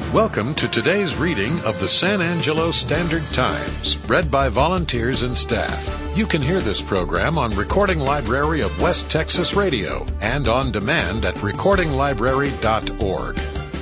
Welcome to today's reading of the San Angelo Standard Times, read by volunteers and staff. You can hear this program on Recording Library of West Texas Radio and on demand at recordinglibrary.org.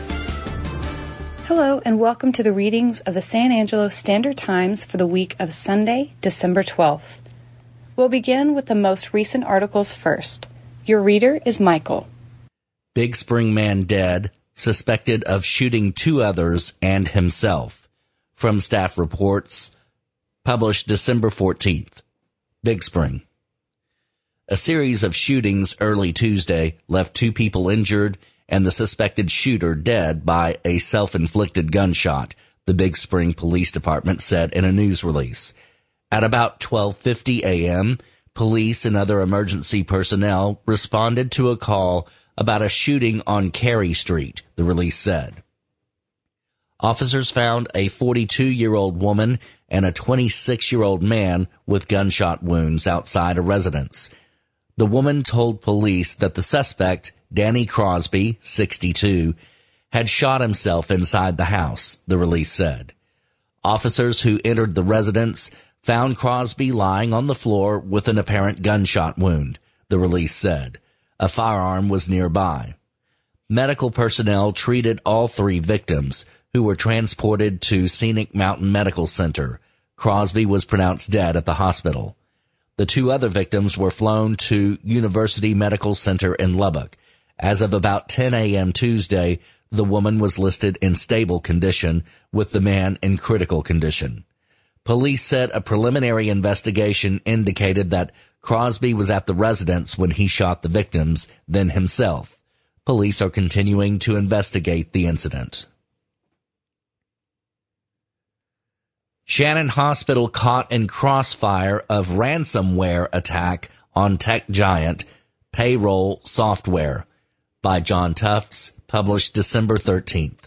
Hello and welcome to the readings of the San Angelo Standard Times for the week of Sunday, December 12th. We'll begin with the most recent articles first. Your reader is Michael. Big Spring man dead, suspected of shooting two others and himself. From Staff Reports, published December 14th. Big Spring. A series of shootings early Tuesday left two people injured and the suspected shooter dead by a self-inflicted gunshot, the Big Spring Police Department said in a news release. At about 12:50 a.m., police and other emergency personnel responded to a call about a shooting on Carey Street, the release said. Officers found a 42-year-old woman and a 26-year-old man with gunshot wounds outside a residence. The woman told police that the suspect, Danny Crosby, 62, had shot himself inside the house, the release said. Officers who entered the residence found Crosby lying on the floor with an apparent gunshot wound, the release said. A firearm was nearby. Medical personnel treated all three victims, who were transported to Scenic Mountain Medical Center. Crosby was pronounced dead at the hospital. The two other victims were flown to University Medical Center in Lubbock. As of about 10 a.m. Tuesday, the woman was listed in stable condition, with the man in critical condition. Police said a preliminary investigation indicated that Crosby was at the residence when he shot the victims, then himself. Police are continuing to investigate the incident. Shannon Hospital caught in crossfire of ransomware attack on tech giant Payroll Software, by John Tufts, published December 13th.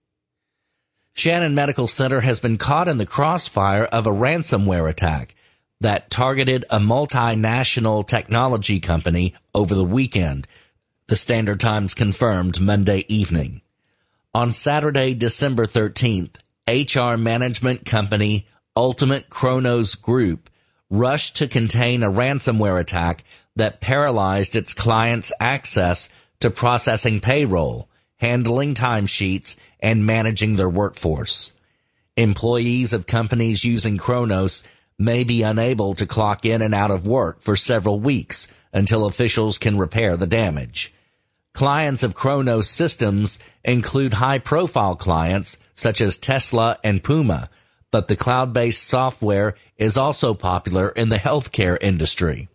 Shannon Medical Center has been caught in the crossfire of a ransomware attack that targeted a multinational technology company over the weekend, the Standard Times confirmed Monday evening. On Saturday, December 13th, HR management company Ultimate Kronos Group rushed to contain a ransomware attack that paralyzed its clients' access to processing payroll, handling timesheets, and managing their workforce. Employees of companies using Kronos may be unable to clock in and out of work for several weeks until officials can repair the damage. Clients of Kronos systems include high-profile clients such as Tesla and Puma, but the cloud-based software is also popular in the healthcare industry.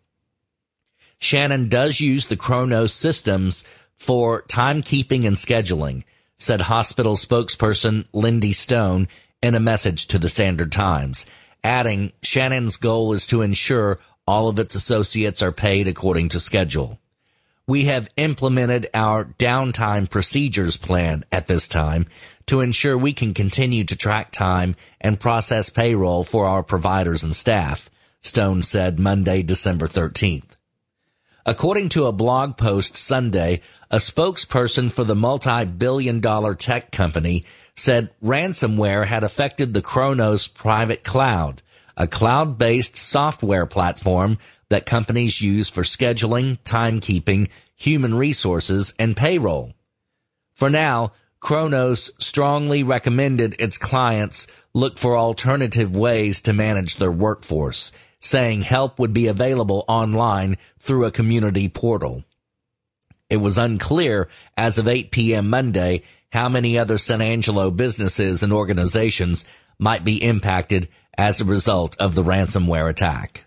Shannon does use the Kronos systems for timekeeping and scheduling, said hospital spokesperson Lindy Stone in a message to the Standard Times, adding Shannon's goal is to ensure all of its associates are paid according to schedule. We have implemented our downtime procedures plan at this time to ensure we can continue to track time and process payroll for our providers and staff, Stone said Monday, December 13th. According to a blog post Sunday, a spokesperson for the multi-billion-dollar tech company said ransomware had affected the Kronos private cloud, a cloud-based software platform that companies use for scheduling, timekeeping, human resources, and payroll. For now, Kronos strongly recommended its clients look for alternative ways to manage their workforce, saying help would be available online through a community portal. It was unclear as of 8 p.m. Monday how many other San Angelo businesses and organizations might be impacted as a result of the ransomware attack.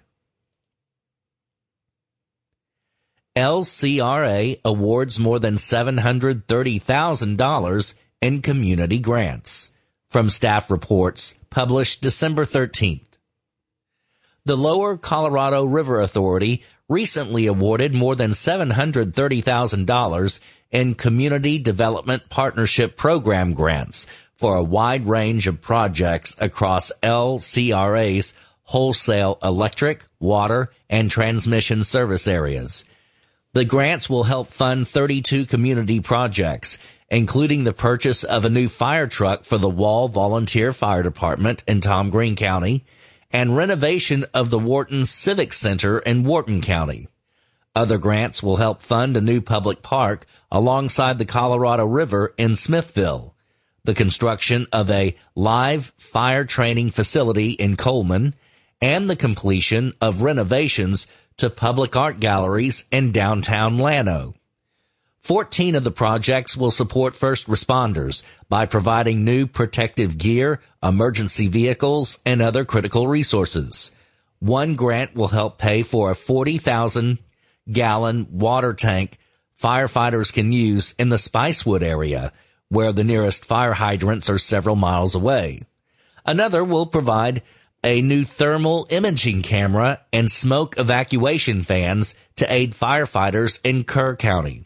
LCRA awards more than $730,000 in community grants. From Staff Reports, published December 13th. The Lower Colorado River Authority recently awarded more than $730,000 in Community Development Partnership Program grants for a wide range of projects across LCRA's wholesale electric, water, and transmission service areas. The grants will help fund 32 community projects, including the purchase of a new fire truck for the Wall Volunteer Fire Department in Tom Green County and renovation of the Wharton Civic Center in Wharton County. Other grants will help fund a new public park alongside the Colorado River in Smithville, the construction of a live fire training facility in Coleman, and the completion of renovations to public art galleries in downtown Llano. 14 of the projects will support first responders by providing new protective gear, emergency vehicles, and other critical resources. One grant will help pay for a 40,000-gallon water tank firefighters can use in the Spicewood area, where the nearest fire hydrants are several miles away. Another will provide a new thermal imaging camera and smoke evacuation fans to aid firefighters in Kerr County.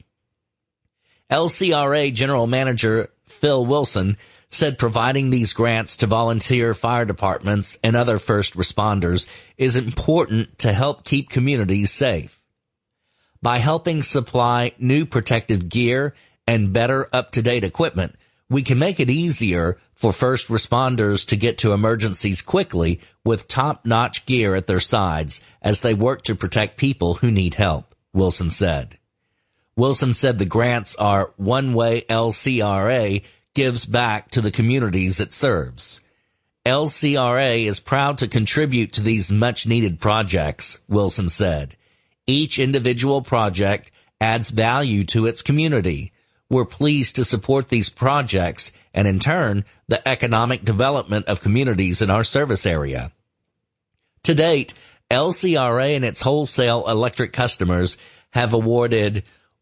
LCRA General Manager Phil Wilson said providing these grants to volunteer fire departments and other first responders is important to help keep communities safe. By helping supply new protective gear and better up-to-date equipment, we can make it easier for first responders to get to emergencies quickly with top-notch gear at their sides as they work to protect people who need help, Wilson said. Wilson said the grants are one way LCRA gives back to the communities it serves. LCRA is proud to contribute to these much-needed projects, Wilson said. Each individual project adds value to its community. We're pleased to support these projects and, in turn, the economic development of communities in our service area. To date, LCRA and its wholesale electric customers have awarded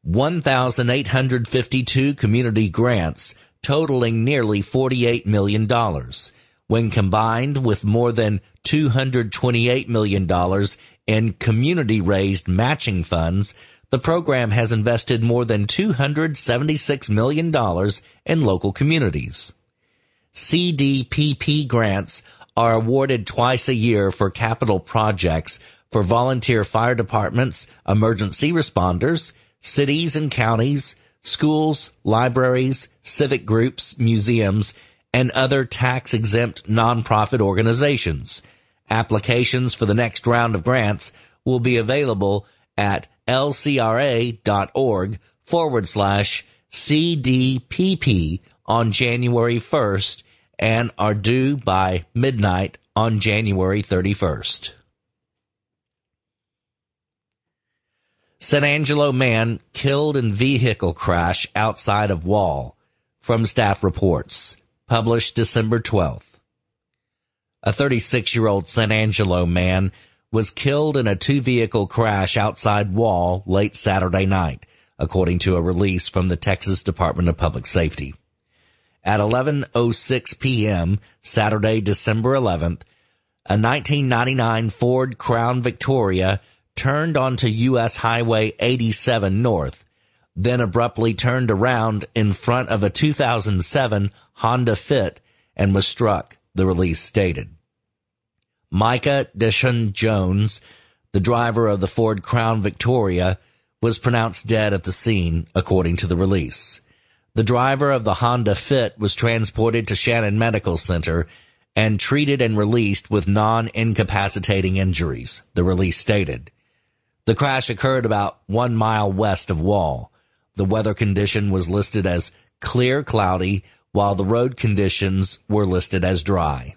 1,852 community grants totaling nearly $48 million. When combined with more than $228 million in community-raised matching funds, the program has invested more than $276 million in local communities. CDPP grants are awarded twice a year for capital projects for volunteer fire departments, emergency responders, cities and counties, schools, libraries, civic groups, museums, and other tax-exempt nonprofit organizations. Applications for the next round of grants will be available at lcra.org/CDPP on January 1st and are due by midnight on January 31st. San Angelo man killed in vehicle crash outside of Wall, from staff reports, published December 12th. A 36-year-old San Angelo man was killed in a two-vehicle crash outside Wall late Saturday night, according to a release from the Texas Department of Public Safety. At 11:06 p.m. Saturday, December 11th, a 1999 Ford Crown Victoria turned onto U.S. Highway 87 North, then abruptly turned around in front of a 2007 Honda Fit and was struck, the release stated. Micah Deshaun Jones, the driver of the Ford Crown Victoria, was pronounced dead at the scene, according to the release. The driver of the Honda Fit was transported to Shannon Medical Center and treated and released with non-incapacitating injuries, the release stated. The crash occurred about 1 mile west of Wall. The weather condition was listed as clear cloudy, while the road conditions were listed as dry.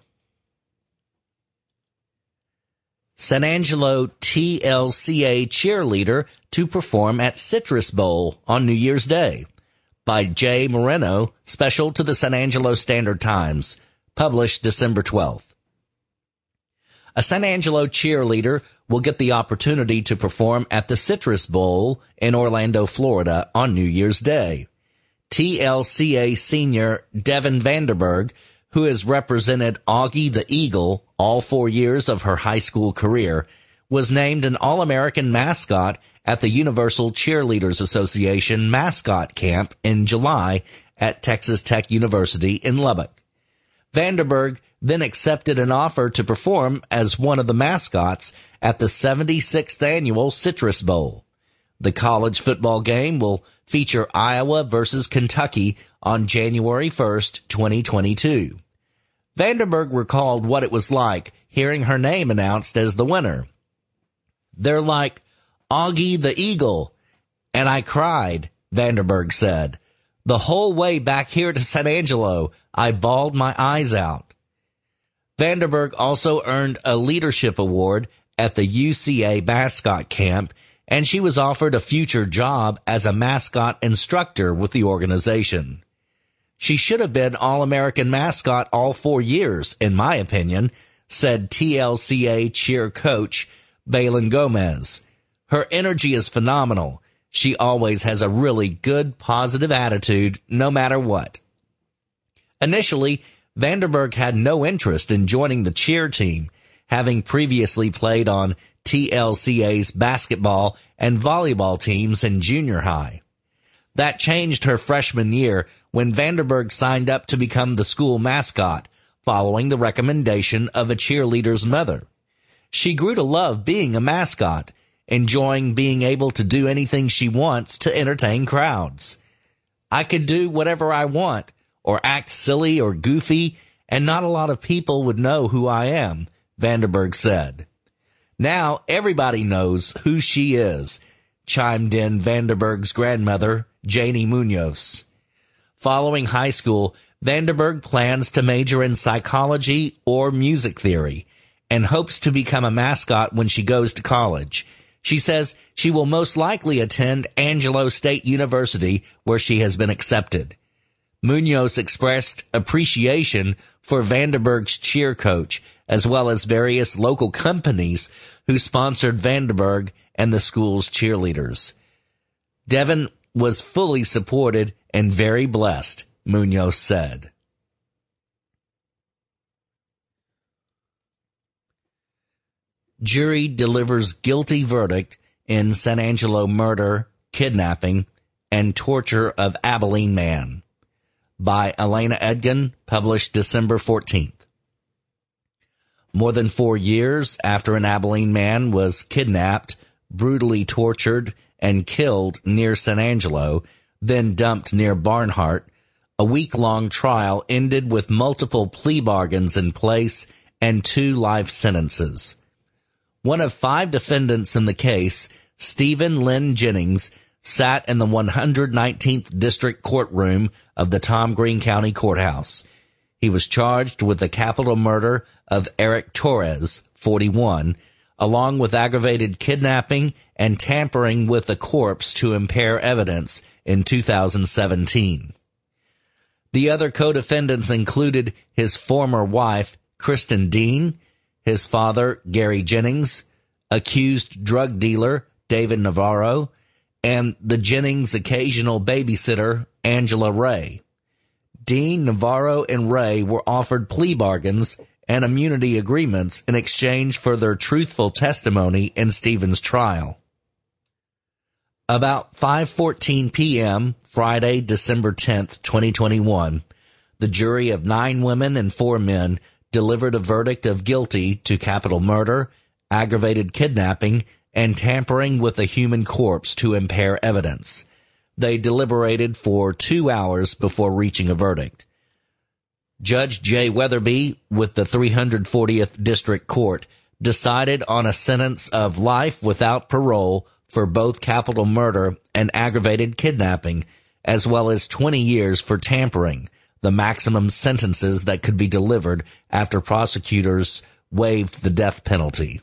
San Angelo TLCA cheerleader to perform at Citrus Bowl on New Year's Day, by Jay Moreno, special to the San Angelo Standard-Times, published December 12th. A San Angelo cheerleader will get the opportunity to perform at the Citrus Bowl in Orlando, Florida on New Year's Day. TLCA senior Devin Vanderberg, who has represented Augie the Eagle all 4 years of her high school career, was named an All-American mascot at the Universal Cheerleaders Association mascot camp in July at Texas Tech University in Lubbock. Vanderberg then accepted an offer to perform as one of the mascots at the 76th annual Citrus Bowl. The college football game will feature Iowa versus Kentucky on January 1st, 2022. Vanderburg recalled what it was like hearing her name announced as the winner. "They're like Augie the Eagle, and I cried," Vanderburg said. "The whole way back here to San Angelo, I bawled my eyes out." Vanderburg also earned a leadership award at the UCA mascot camp, and she was offered a future job as a mascot instructor with the organization. "She should have been All-American mascot all 4 years, in my opinion," said TLCA cheer coach Balin Gomez. "Her energy is phenomenal. She always has a really good, positive attitude, no matter what." Initially, Vanderburg had no interest in joining the cheer team, having previously played on TLCA's basketball and volleyball teams in junior high. That changed her freshman year when Vanderburg signed up to become the school mascot, following the recommendation of a cheerleader's mother. She grew to love being a mascot, enjoying being able to do anything she wants to entertain crowds. "I could do whatever I want, or act silly or goofy, and not a lot of people would know who I am," Vanderburg said. "Now everybody knows who she is," chimed in Vanderburg's grandmother, Janie Munoz. Following high school, Vanderburg plans to major in psychology or music theory and hopes to become a mascot when she goes to college. She says she will most likely attend Angelo State University, where she has been accepted. Munoz expressed appreciation for Vanderburg's cheer coach, as well as various local companies who sponsored Vanderburg and the school's cheerleaders. "Devin was fully supported and very blessed," Munoz said. Jury delivers guilty verdict in San Angelo murder, kidnapping, and torture of Abilene man. By Elena Edgin, published December 14th. More than 4 years after an Abilene man was kidnapped, brutally tortured, and killed near San Angelo, then dumped near Barnhart, a week-long trial ended with multiple plea bargains in place and 2 life sentences. One of 5 defendants in the case, Stephen Lynn Jennings, sat in the 119th District Courtroom of the Tom Green County Courthouse. He was charged with the capital murder of Eric Torres, 41, along with aggravated kidnapping and tampering with a corpse to impair evidence in 2017. The other co-defendants included his former wife, Kristen Dean, his father, Gary Jennings, accused drug dealer, David Navarro, and the Jennings occasional babysitter, Angela Ray. Dean, Navarro, and Ray were offered plea bargains and immunity agreements in exchange for their truthful testimony in Stephen's trial. About 5:14 p.m., Friday, December 10th, 2021, the jury of 9 women and 4 men delivered a verdict of guilty to capital murder, aggravated kidnapping, and tampering with a human corpse to impair evidence. They deliberated for 2 hours before reaching a verdict. Judge Jay Weatherby, with the 340th District Court, decided on a sentence of life without parole for both capital murder and aggravated kidnapping, as well as 20 years for tampering, the maximum sentences that could be delivered after prosecutors waived the death penalty.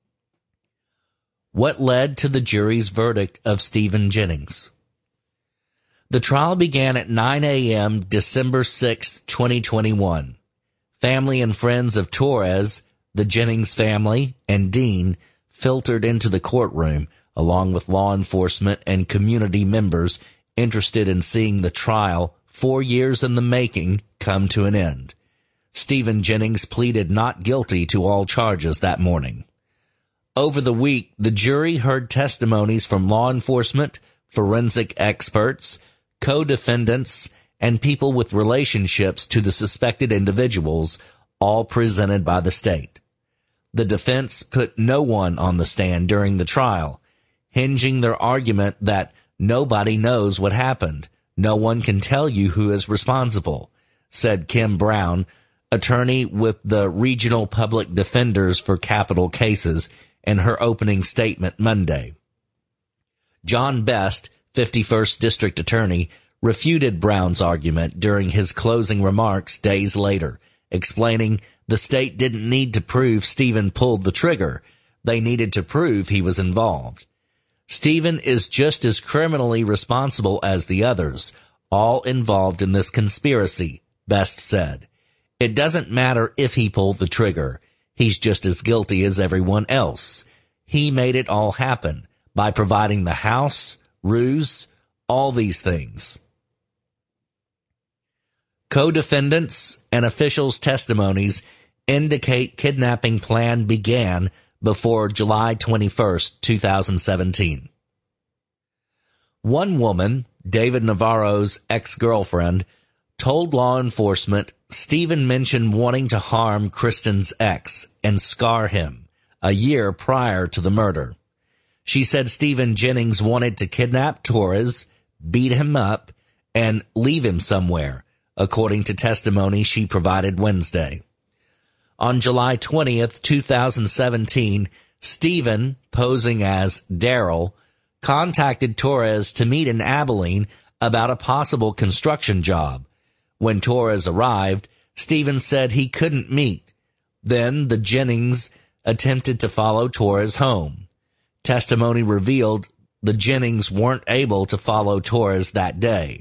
What led to the jury's verdict of Stephen Jennings? The trial began at 9 a.m. December 6, 2021. Family and friends of Torres, the Jennings family, and Dean filtered into the courtroom, along with law enforcement and community members interested in seeing the trial, 4 years in the making, come to an end. Stephen Jennings pleaded not guilty to all charges that morning. Over the week, the jury heard testimonies from law enforcement, forensic experts, co-defendants, and people with relationships to the suspected individuals, all presented by the state. The defense put no one on the stand during the trial. hinging their argument that nobody knows what happened. No one can tell you who is responsible, said Kim Brown, attorney with the Regional Public Defenders for Capital Cases, in her opening statement Monday. John Best, 51st District Attorney, refuted Brown's argument during his closing remarks days later, explaining the state didn't need to prove Stephen pulled the trigger. They needed to prove he was involved. Stephen is just as criminally responsible as the others, all involved in this conspiracy, Best said. It doesn't matter if he pulled the trigger. He's just as guilty as everyone else. He made it all happen by providing the house, ruse, all these things. Co-defendants and officials' testimonies indicate kidnapping plan began before July 21st, 2017. One woman, David Navarro's ex-girlfriend, told law enforcement Stephen mentioned wanting to harm Kristen's ex and scar him a year prior to the murder. She said Stephen Jennings wanted to kidnap Torres, beat him up, and leave him somewhere, according to testimony she provided Wednesday. On July 20th, 2017, Stephen, posing as Daryl, contacted Torres to meet in Abilene about a possible construction job. When Torres arrived, Stephen said he couldn't meet. Then the Jennings attempted to follow Torres home. Testimony revealed the Jennings weren't able to follow Torres that day.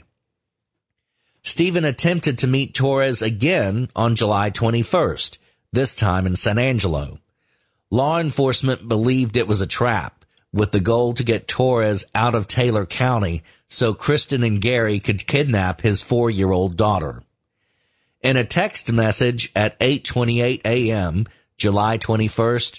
Stephen attempted to meet Torres again on July 21st, this time in San Angelo. Law enforcement believed it was a trap, with the goal to get Torres out of Taylor County so Kristen and Gary could kidnap his 4-year-old daughter. In a text message at 8:28 a.m., July 21st,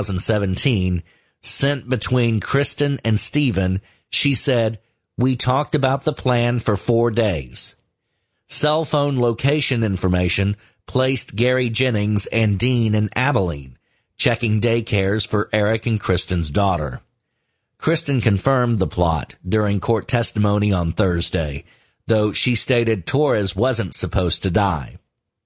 2017, sent between Kristen and Stephen, she said, "We talked about the plan for 4 days." Cell phone location information placed Gary Jennings and Dean in Abilene, checking daycares for Eric and Kristen's daughter. Kristen confirmed the plot during court testimony on Thursday, though she stated Torres wasn't supposed to die.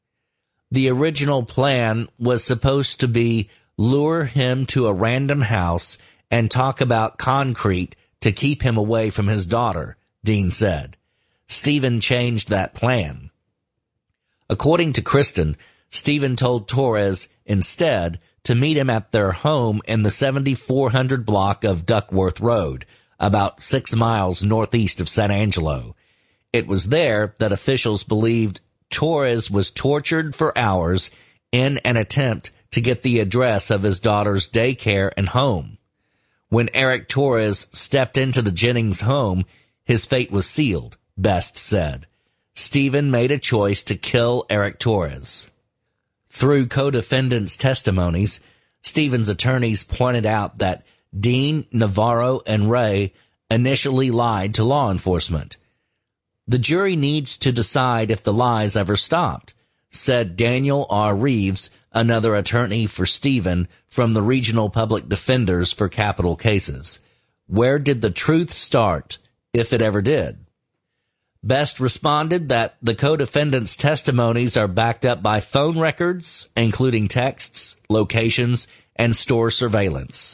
The original plan was supposed to be lure him to a random house and talk about concrete to keep him away from his daughter, Dean said. Stephen changed that plan. According to Kristen, Stephen told Torres instead to meet him at their home in the 7400 block of Duckworth Road, about 6 miles northeast of San Angelo. It was there that officials believed Torres was tortured for hours in an attempt to get the address of his daughter's daycare and home. When Eric Torres stepped into the Jennings home, his fate was sealed, Best said. Stephen made a choice to kill Eric Torres. Through co-defendants' testimonies, Stephen's attorneys pointed out that Dean, Navarro, and Ray initially lied to law enforcement. The jury needs to decide if the lies ever stopped, said Daniel R. Reeves, another attorney for Stephen from the Regional Public Defenders for Capital Cases. Where did the truth start, if it ever did? Best responded that the co-defendants' testimonies are backed up by phone records, including texts, locations, and store surveillance.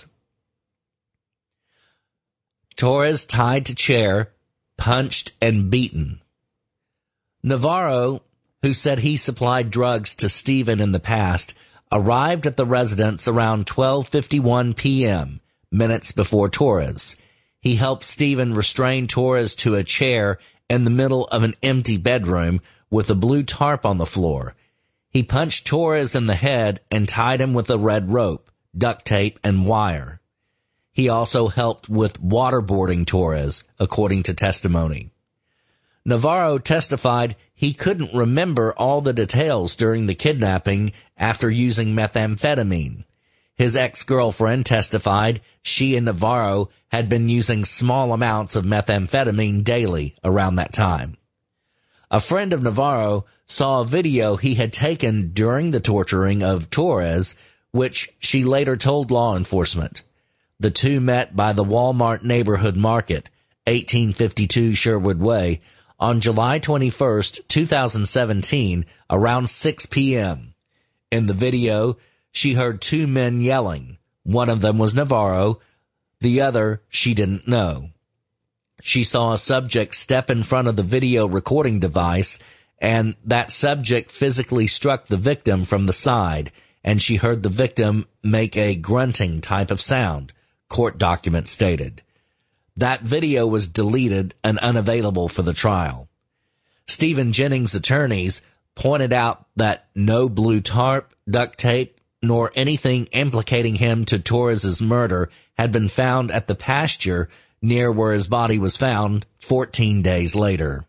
Torres tied to chair, punched, and beaten. Navarro, who said he supplied drugs to Stephen in the past, arrived at the residence around 12:51 p.m., minutes before Torres. He helped Stephen restrain Torres to a chair in the middle of an empty bedroom with a blue tarp on the floor. He punched Torres in the head and tied him with a red rope, duct tape, and wire. He also helped with waterboarding Torres, according to testimony. Navarro testified he couldn't remember all the details during the kidnapping after using methamphetamine. His ex-girlfriend testified she and Navarro had been using small amounts of methamphetamine daily around that time. A friend of Navarro saw a video he had taken during the torturing of Torres, which she later told law enforcement. The two met by the Walmart Neighborhood Market, 1852 Sherwood Way, on July 21st, 2017, around 6 p.m. In the video, she heard two men yelling. One of them was Navarro, the other she didn't know. She saw a subject step in front of the video recording device, and that subject physically struck the victim from the side, and she heard the victim make a grunting type of sound, court documents stated. That video was deleted and unavailable for the trial. Stephen Jennings' attorneys pointed out that no blue tarp, duct tape, nor anything implicating him to Torres's murder had been found at the pasture near where his body was found 14 days later.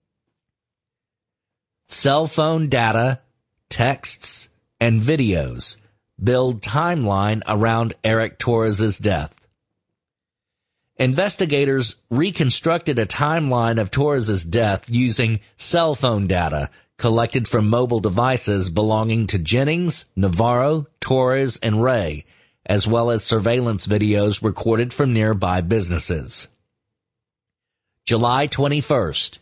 Cell phone data, texts, and videos build timeline around Eric Torres's death. Investigators reconstructed a timeline of Torres's death using cell phone data collected from mobile devices belonging to Jennings, Navarro, Torres, and Ray, as well as surveillance videos recorded from nearby businesses. July 21st,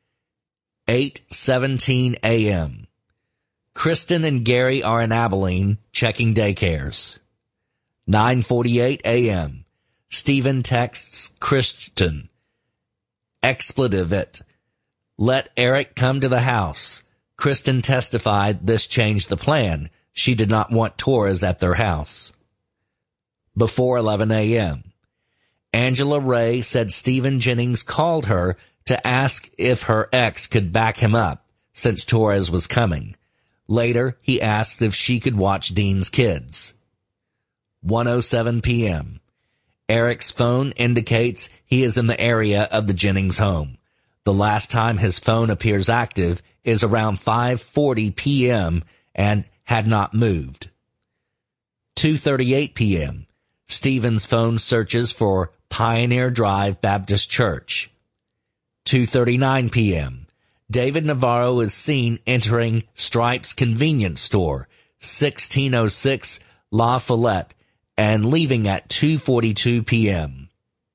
8:17 a.m. Kristen and Gary are in Abilene checking daycares. 9:48 a.m. Stephen texts Kristen. Expletive it. Let Eric come to the house. Kristen testified this changed the plan. She did not want Torres at their house. Before 11 a.m. Angela Ray said Stephen Jennings called her to ask if her ex could back him up since Torres was coming. Later, he asked if she could watch Dean's kids. 1:07 p.m. Eric's phone indicates he is in the area of the Jennings home. The last time his phone appears active is around 5:40 p.m. and had not moved. 2:38 p.m. Stephen's phone searches for Pioneer Drive Baptist Church. 2:39 p.m. David Navarro is seen entering Stripes convenience store, 1606 La Follette, and leaving at 2:42 p.m.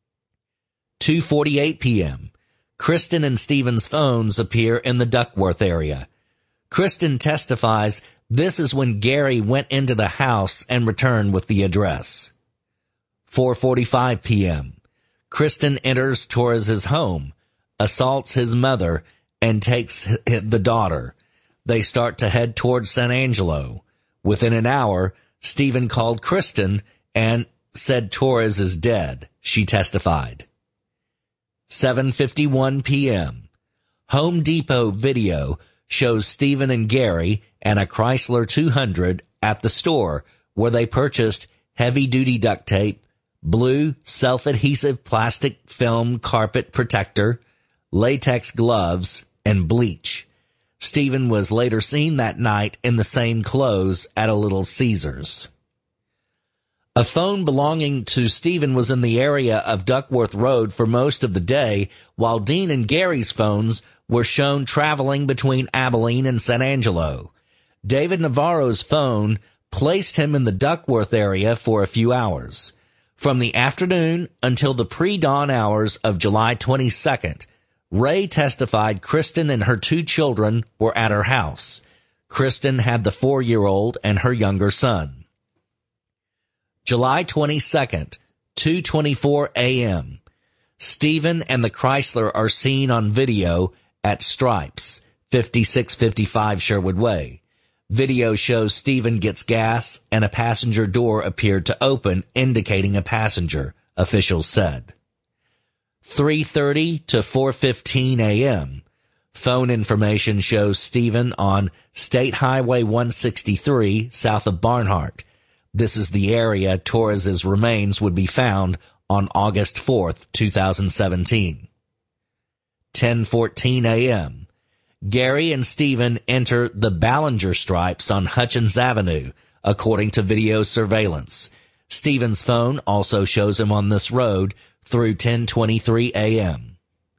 2:48 p.m. Kristen and Stephen's phones appear in the Duckworth area. Kristen testifies this is when Gary went into the house and returned with the address. 4:45 p.m. Kristen enters Torres's home, assaults his mother, and takes the daughter. They start to head towards San Angelo. Within an hour, Stephen called Kristen and said Torres is dead, she testified. 7:51 p.m. Home Depot video shows Stephen and Gary and a Chrysler 200 at the store where they purchased heavy-duty duct tape, blue self-adhesive plastic film carpet protector, latex gloves, and bleach. Stephen was later seen that night in the same clothes at a Little Caesars. A phone belonging to Stephen was in the area of Duckworth Road for most of the day, while Dean and Gary's phones were shown traveling between Abilene and San Angelo. David Navarro's phone placed him in the Duckworth area for a few hours. From the afternoon until the pre-dawn hours of July 22nd, Ray testified Kristen and her two children were at her house. Kristen had the 4-year-old and her younger son. July 22nd, 2:24 a.m. Stephen and the Chrysler are seen on video at Stripes, 5655 Sherwood Way. Video shows Stephen gets gas and a passenger door appeared to open, indicating a passenger, officials said. 3:30 to 4:15 a.m. Phone information shows Stephen on State Highway 163 south of Barnhart. This is the area Torres's remains would be found on August 4th, 2017. 10:14 a.m. Gary and Stephen enter the Ballinger Stripes on Hutchins Avenue, according to video surveillance. Stephen's phone also shows him on this road through 10:23 a.m.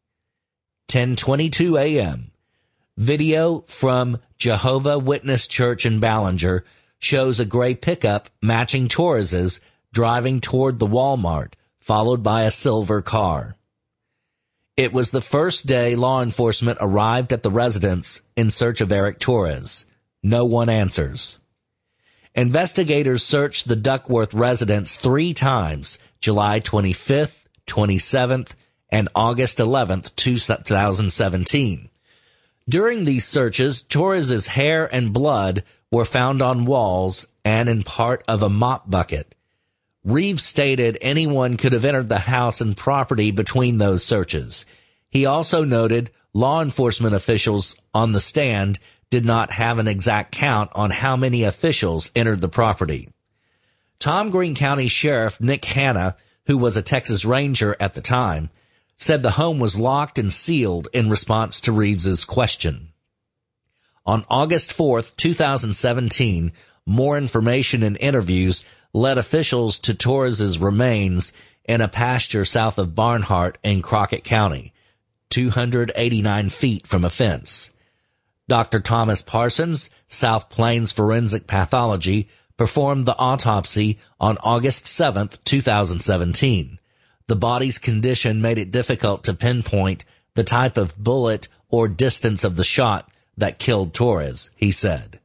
10:22 a.m. Video from Jehovah Witness Church in Ballinger shows a gray pickup matching Torres's driving toward the Walmart, followed by a silver car. It was the first day law enforcement arrived at the residence in search of Eric Torres. No one answers. Investigators searched the Duckworth residence 3 times, July 25th, 27th, and August 11th, 2017. During these searches, Torres's hair and blood were found on walls and in part of a mop bucket. Reeves stated anyone could have entered the house and property between those searches. He also noted law enforcement officials on the stand did not have an exact count on how many officials entered the property. Tom Green County Sheriff Nick Hanna, who was a Texas Ranger at the time, said the home was locked and sealed in response to Reeves's question. On August 4th, 2017, more information and interviews led officials to Torres's remains in a pasture south of Barnhart in Crockett County, 289 feet from a fence. Dr. Thomas Parsons, South Plains Forensic Pathology, performed the autopsy on August 7th, 2017. The body's condition made it difficult to pinpoint the type of bullet or distance of the shot that killed Torres, he said.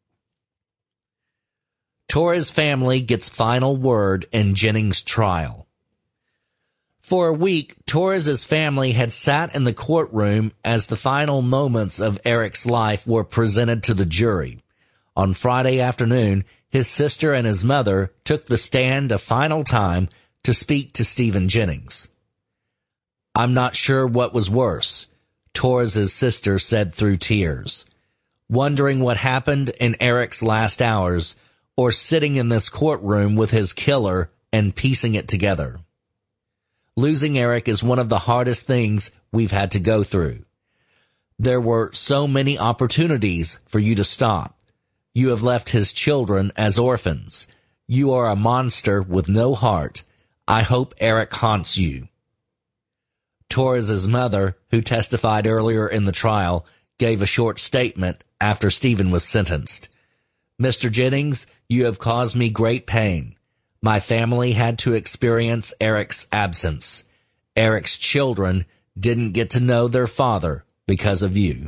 Torres' family gets final word in Jennings' trial. For a week, Torres' family had sat in the courtroom as the final moments of Eric's life were presented to the jury. On Friday afternoon, his sister and his mother took the stand a final time to speak to Stephen Jennings. "I'm not sure what was worse," Torres' sister said through tears. "Wondering what happened in Eric's last hours, or sitting in this courtroom with his killer and piecing it together. Losing Eric is one of the hardest things we've had to go through. There were so many opportunities for you to stop. You have left his children as orphans. You are a monster with no heart. I hope Eric haunts you." Torres' mother, who testified earlier in the trial, gave a short statement after Stephen was sentenced. "Mr. Jennings, you have caused me great pain. My family had to experience Eric's absence. Eric's children didn't get to know their father because of you."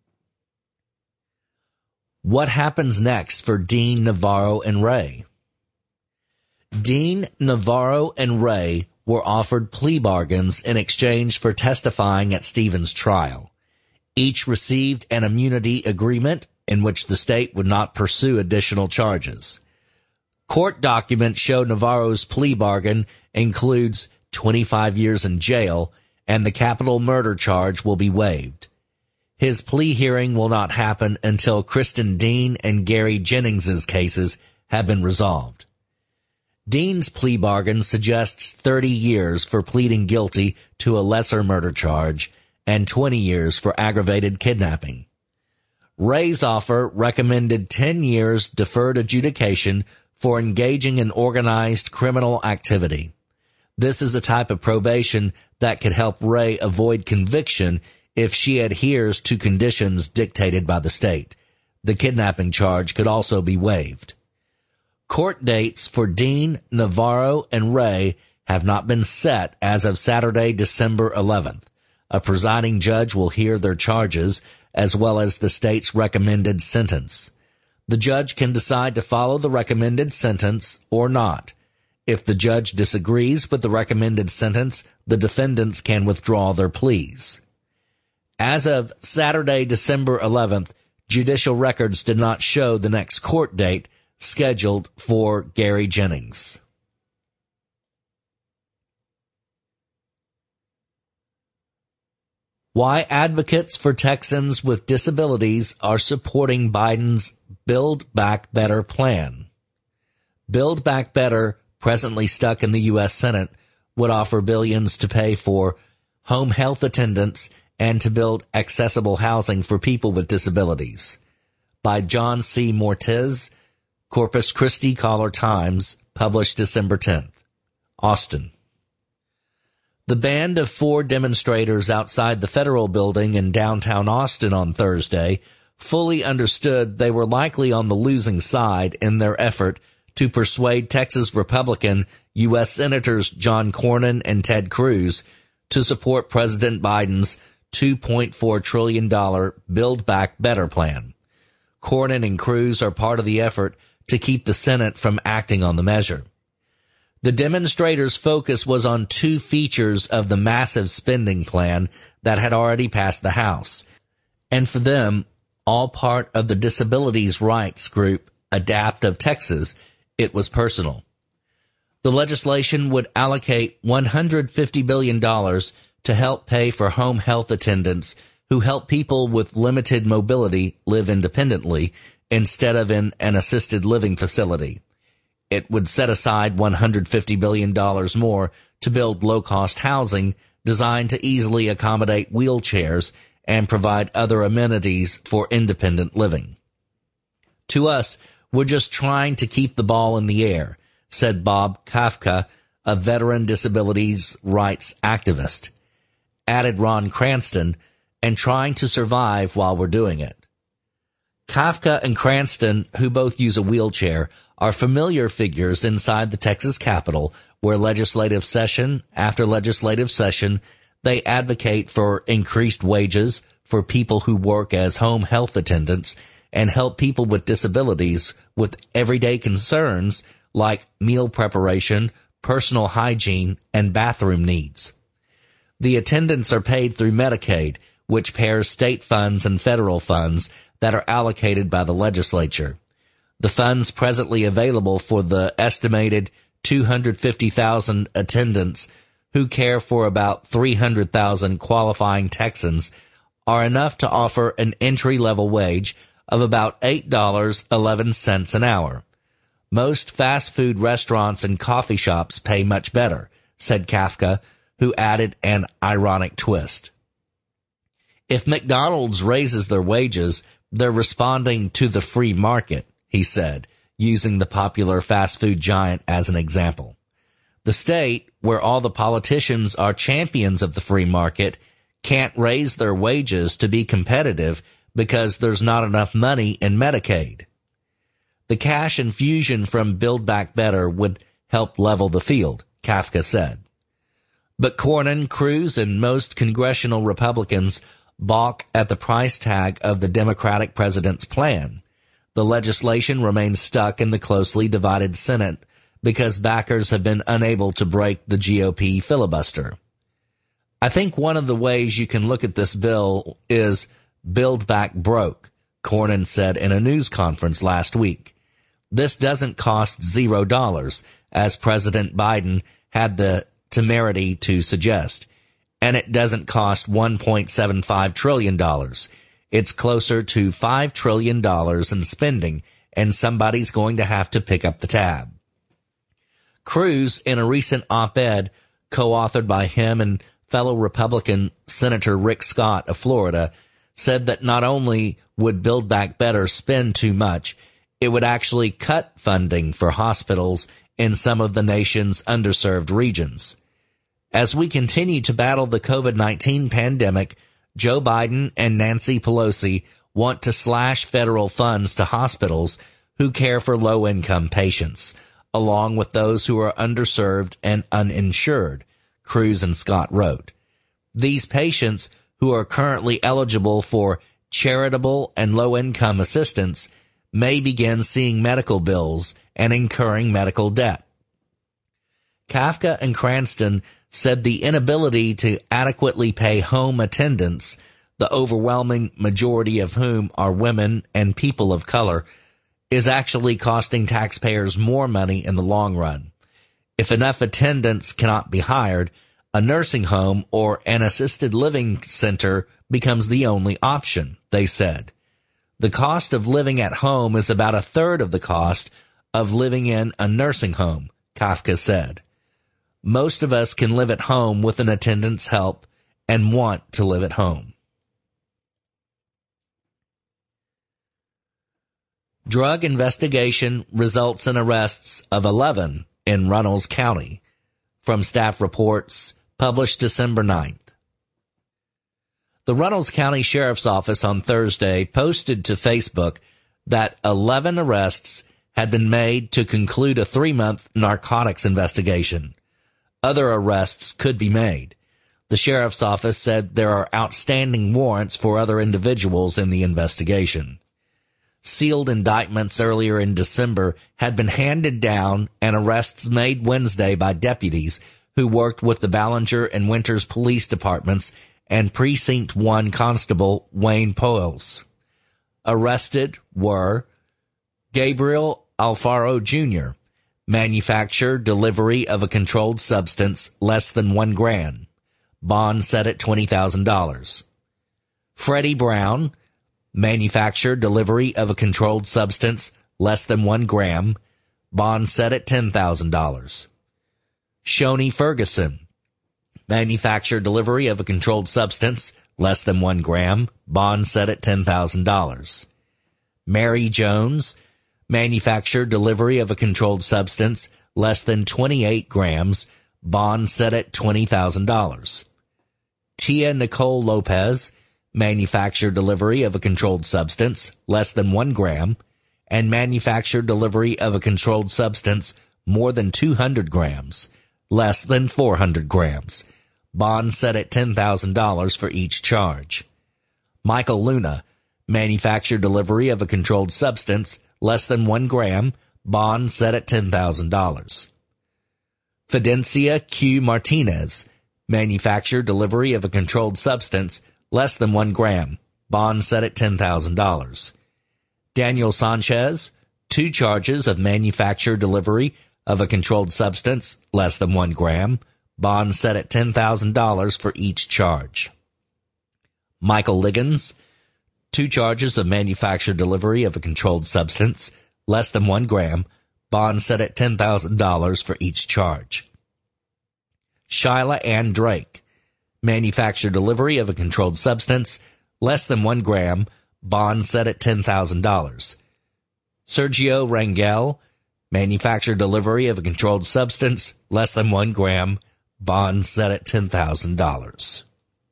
What happens next for Dean, Navarro, and Ray? Dean, Navarro, and Ray were offered plea bargains in exchange for testifying at Stephen's trial. Each received an immunity agreement in which the state would not pursue additional charges. Court documents show Navarro's plea bargain includes 25 years in jail, and the capital murder charge will be waived. His plea hearing will not happen until Kristen Dean and Gary Jennings' cases have been resolved. Dean's plea bargain suggests 30 years for pleading guilty to a lesser murder charge and 20 years for aggravated kidnapping. Ray's offer recommended 10 years deferred adjudication for engaging in organized criminal activity. This is a type of probation that could help Ray avoid conviction if she adheres to conditions dictated by the state. The kidnapping charge could also be waived. Court dates for Dean, Navarro, and Ray have not been set as of Saturday, December 11th. A presiding judge will hear their charges as well as the state's recommended sentence. The judge can decide to follow the recommended sentence or not. If the judge disagrees with the recommended sentence, the defendants can withdraw their pleas. As of Saturday, December 11th, judicial records did not show the next court date scheduled for Gary Jennings. Why advocates for Texans with disabilities are supporting Biden's Build Back Better plan. Build Back Better, presently stuck in the U.S. Senate, would offer billions to pay for home health attendants and to build accessible housing for people with disabilities. By John C. Mortiz, Corpus Christi Caller-Times, published December 10th. Austin. The band of 4 demonstrators outside the federal building in downtown Austin on Thursday fully understood they were likely on the losing side in their effort to persuade Texas Republican U.S. Senators John Cornyn and Ted Cruz to support President Biden's $2.4 trillion Build Back Better plan. Cornyn and Cruz are part of the effort to keep the Senate from acting on the measure. The demonstrators' focus was on two features of the massive spending plan that had already passed the House, and for them, all part of the disabilities rights group ADAPT of Texas, it was personal. The legislation would allocate $150 billion to help pay for home health attendants who help people with limited mobility live independently instead of in an assisted living facility. It would set aside $150 billion more to build low-cost housing designed to easily accommodate wheelchairs and provide other amenities for independent living. To us, we're just trying to keep the ball in the air, said Bob Kafka, a veteran disabilities rights activist. Added Ron Cranston, and trying to survive while we're doing it. Kafka and Cranston, who both use a wheelchair, are familiar figures inside the Texas Capitol, where legislative session after legislative session, they advocate for increased wages for people who work as home health attendants and help people with disabilities with everyday concerns like meal preparation, personal hygiene, and bathroom needs. The attendants are paid through Medicaid, which pairs state funds and federal funds that are allocated by the legislature. The funds presently available for the estimated 250,000 attendants who care for about 300,000 qualifying Texans are enough to offer an entry-level wage of about $8.11 an hour. Most fast food restaurants and coffee shops pay much better, said Kafka, who added an ironic twist. If McDonald's raises their wages, they're responding to the free market, he said, using the popular fast food giant as an example. The state, where all the politicians are champions of the free market, can't raise their wages to be competitive because there's not enough money in Medicaid. The cash infusion from Build Back Better would help level the field, Kafka said. But Cornyn, Cruz, and most congressional Republicans balk at the price tag of the Democratic president's plan. The legislation remains stuck in the closely divided Senate because backers have been unable to break the GOP filibuster. I think one of the ways you can look at this bill is Build Back broke, Cornyn said in a news conference last week. This doesn't cost $0, as President Biden had the temerity to suggest, and it doesn't cost $1.75 trillion. It's closer to $5 trillion in spending, and somebody's going to have to pick up the tab. Cruz, in a recent op-ed co-authored by him and fellow Republican Senator Rick Scott of Florida, said that not only would Build Back Better spend too much, it would actually cut funding for hospitals in some of the nation's underserved regions. As we continue to battle the COVID-19 pandemic, Joe Biden and Nancy Pelosi want to slash federal funds to hospitals who care for low-income patients, along with those who are underserved and uninsured, Cruz and Scott wrote. These patients, who are currently eligible for charitable and low-income assistance, may begin seeing medical bills and incurring medical debt. Kafka and Cranston said the inability to adequately pay home attendants, the overwhelming majority of whom are women and people of color, is actually costing taxpayers more money in the long run. If enough attendants cannot be hired, a nursing home or an assisted living center becomes the only option, they said. The cost of living at home is about a third of the cost of living in a nursing home, Kafka said. Most of us can live at home with an attendant's help and want to live at home. Drug investigation results in arrests of 11 in Runnels County, from staff reports published December 9th. The Runnels County Sheriff's Office on Thursday posted to Facebook that 11 arrests had been made to conclude a 3-month narcotics investigation. Other arrests could be made. The sheriff's office said there are outstanding warrants for other individuals in the investigation. Sealed indictments earlier in December had been handed down and arrests made Wednesday by deputies who worked with the Ballinger and Winters police departments and Precinct 1 Constable Wayne Poyles. Arrested were Gabriel Alfaro Jr., manufacture, delivery of a controlled substance less than 1 gram, bond set at $20,000. Freddie Brown, manufacture, delivery of a controlled substance less than 1 gram, bond set at $10,000. Shoni Ferguson, manufacture, delivery of a controlled substance less than 1 gram, bond set at $10,000. Mary Jones, manufacture, delivery of a controlled substance less than 28 grams, bond set at $20,000. Tia Nicole Lopez, manufacture, delivery of a controlled substance less than 1 gram, and manufacture, delivery of a controlled substance more than 200 grams, less than 400 grams. Bond set at $10,000 for each charge. Michael Luna, manufacture, delivery of a controlled substance less than 1 gram, bond set at $10,000. Fidencia Q. Martinez, manufacture, delivery of a controlled substance less than 1 gram, bond set at $10,000. Daniel Sanchez, 2 charges of manufacture, delivery of a controlled substance less than 1 gram, bond set at $10,000 for each charge. Michael Liggins, 2 charges of manufacture, delivery of a controlled substance less than 1 gram, bond set at $10,000 for each charge. Shyla Ann Drake, manufacture, delivery of a controlled substance less than 1 gram, bond set at $10,000. Sergio Rangel, manufacture, delivery of a controlled substance less than 1 gram, bond set at $10,000.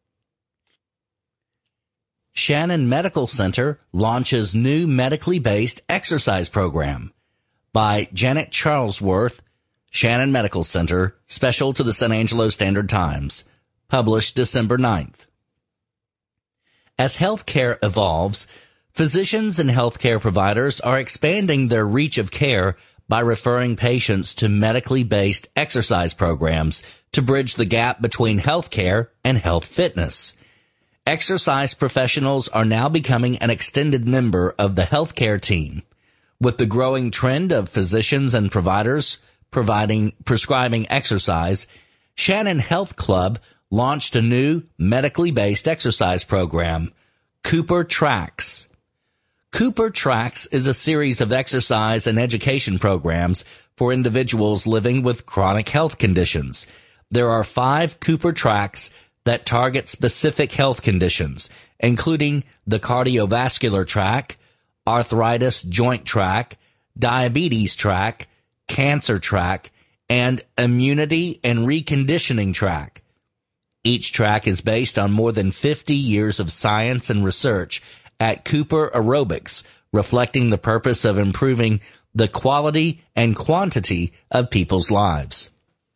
Shannon Medical Center launches new medically based exercise program. By Janet Charlesworth, Shannon Medical Center, special to the San Angelo Standard-Times, published December 9th. As healthcare evolves, physicians and healthcare providers are expanding their reach of care by referring patients to medically based exercise programs to bridge the gap between healthcare and health fitness. Exercise professionals are now becoming an extended member of the healthcare team. With the growing trend of physicians and providers prescribing exercise, Shannon Health Club launched a new medically based exercise program, Cooper Tracks. Cooper Tracks is a series of exercise and education programs for individuals living with chronic health conditions. There are 5 Cooper Tracks that target specific health conditions, including the cardiovascular track, arthritis joint track, diabetes track, cancer track, and immunity and reconditioning track. Each track is based on more than 50 years of science and research at Cooper Aerobics, reflecting the purpose of improving the quality and quantity of people's lives.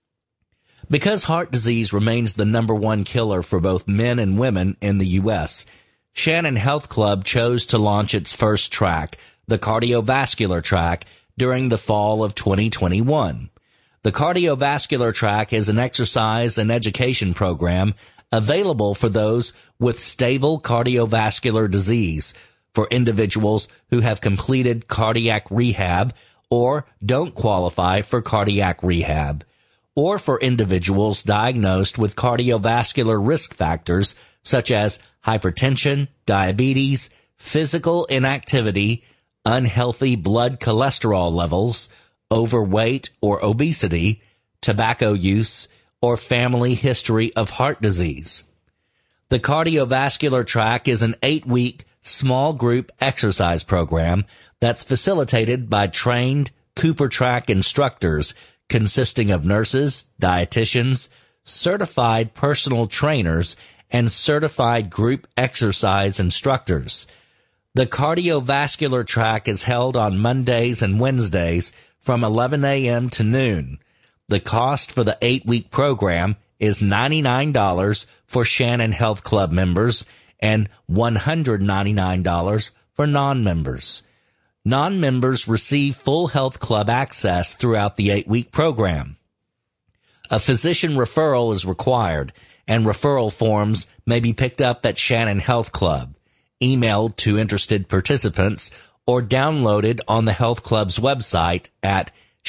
Because heart disease remains the number 1 killer for both men and women in the U.S., Shannon Health Club chose to launch its first track, the cardiovascular track, during the fall of 2021. The cardiovascular track is an exercise and education program available for those with stable cardiovascular disease, for individuals who have completed cardiac rehab or don't qualify for cardiac rehab, or for individuals diagnosed with cardiovascular risk factors such as hypertension, diabetes, physical inactivity, unhealthy blood cholesterol levels, overweight or obesity, tobacco use, or family history of heart disease. The cardiovascular track is an 8-week small group exercise program that's facilitated by trained Cooper Track instructors consisting of nurses, dietitians, certified personal trainers, and certified group exercise instructors. The cardiovascular track is held on Mondays and Wednesdays from 11 a.m. to noon. The cost for the 8-week program is $99 for Shannon Health Club members and $199 for non-members. Non-members receive full health club access throughout the 8-week program. A physician referral is required, and referral forms may be picked up at Shannon Health Club, emailed to interested participants, or downloaded on the health club's website at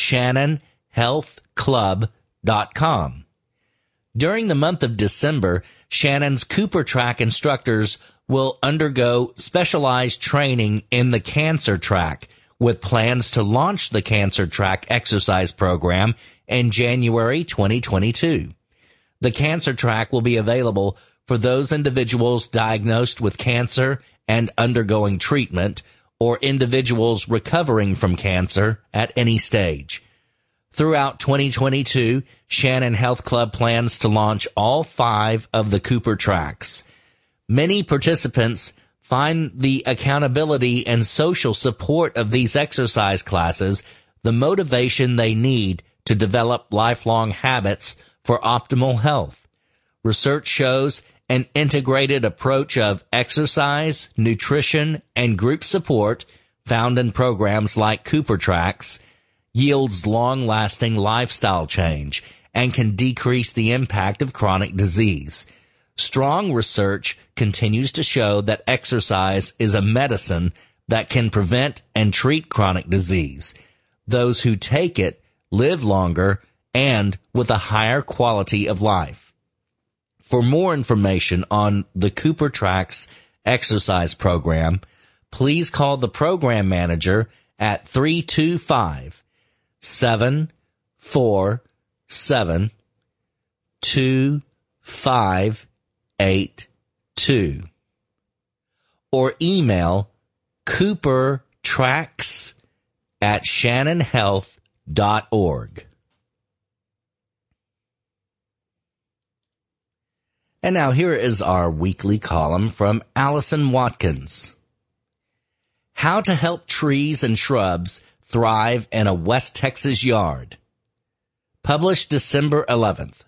shannonhealthclub.com. During the month of December, Shannon's Cooper Track instructors will undergo specialized training in the Cancer Track, with plans to launch the Cancer Track exercise program in January 2022. The Cancer Track will be available for those individuals diagnosed with cancer and undergoing treatment, or individuals recovering from cancer at any stage. Throughout 2022, Shannon Health Club plans to launch all 5 of the Cooper Tracks. Many participants find the accountability and social support of these exercise classes the motivation they need to develop lifelong habits for optimal health. Research shows an integrated approach of exercise, nutrition, and group support found in programs like Cooper Tracks yields long-lasting lifestyle change and can decrease the impact of chronic disease. Strong research continues to show that exercise is a medicine that can prevent and treat chronic disease. Those who take it live longer and with a higher quality of life. For more information on the Cooper Tracks exercise program, please call the program manager at 325-747-2582 or email coopertracks@shannonhealth.org. And now here is our weekly column from Allison Watkins. How to help trees and shrubs thrive in a West Texas yard. Published December 11th.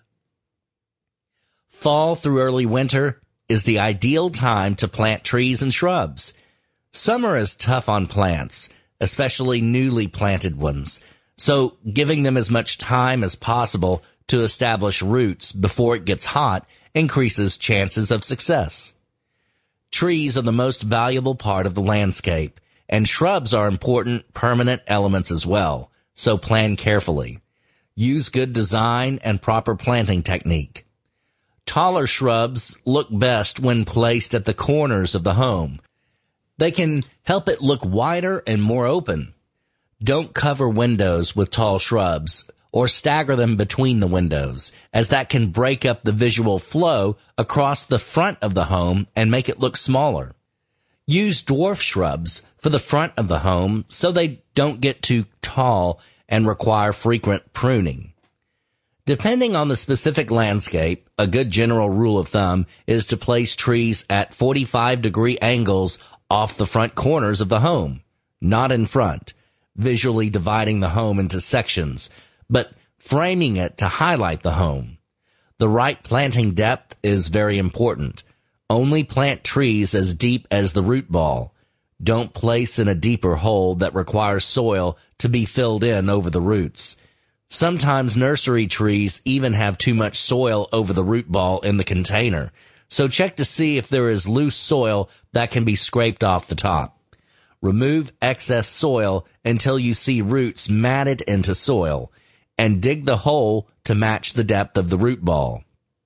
Fall through early winter is the ideal time to plant trees and shrubs. Summer is tough on plants, especially newly planted ones, so giving them as much time as possible to establish roots before it gets hot increases chances of success. Trees are the most valuable part of the landscape, and shrubs are important permanent elements as well, so plan carefully. Use good design and proper planting technique. Taller shrubs look best when placed at the corners of the home. They can help it look wider and more open. Don't cover windows with tall shrubs or stagger them between the windows, as that can break up the visual flow across the front of the home and make it look smaller. Use dwarf shrubs for the front of the home so they don't get too tall and require frequent pruning. Depending on the specific landscape, a good general rule of thumb is to place trees at 45-degree angles off the front corners of the home, not in front, visually dividing the home into sections, but framing it to highlight the home. The right planting depth is very important. Only plant trees as deep as the root ball. Don't place in a deeper hole that requires soil to be filled in over the roots. Sometimes nursery trees even have too much soil over the root ball in the container, so check to see if there is loose soil that can be scraped off the top. Remove excess soil until you see roots matted into soil, and dig the hole to match the depth of the root ball.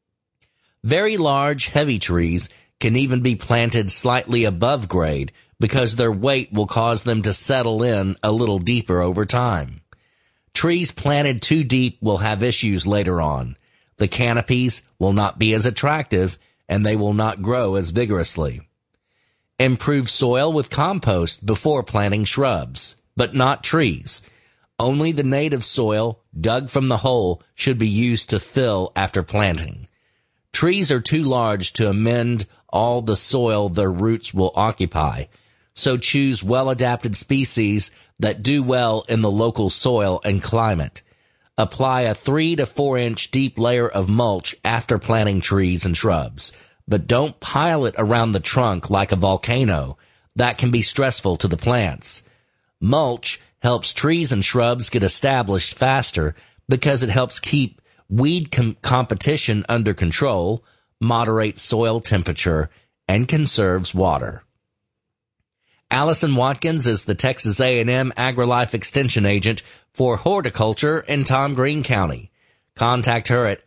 Very large, heavy trees can even be planted slightly above grade because their weight will cause them to settle in a little deeper over time. Trees planted too deep will have issues later on. The canopies will not be as attractive, and they will not grow as vigorously. Improve soil with compost before planting shrubs, but not trees. Only the native soil dug from the hole should be used to fill after planting. Trees are too large to amend all the soil their roots will occupy, so choose well-adapted species that do well in the local soil and climate. Apply a 3 to 4 inch deep layer of mulch after planting trees and shrubs, but don't pile it around the trunk like a volcano. That can be stressful to the plants. Mulch helps trees and shrubs get established faster because it helps keep weed competition under control, moderates soil temperature, and conserves water. Allison Watkins is the Texas A&M AgriLife Extension Agent for Horticulture in Tom Green County. Contact her at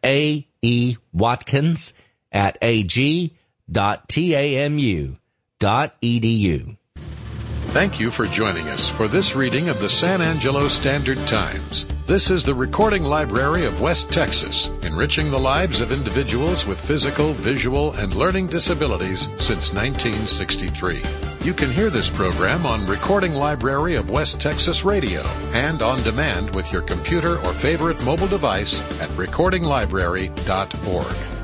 aewatkins@ag.tamu.edu. Thank you for joining us for this reading of the San Angelo Standard Times. This is the Recording Library of West Texas, enriching the lives of individuals with physical, visual, and learning disabilities since 1963. You can hear this program on Recording Library of West Texas Radio and on demand with your computer or favorite mobile device at recordinglibrary.org.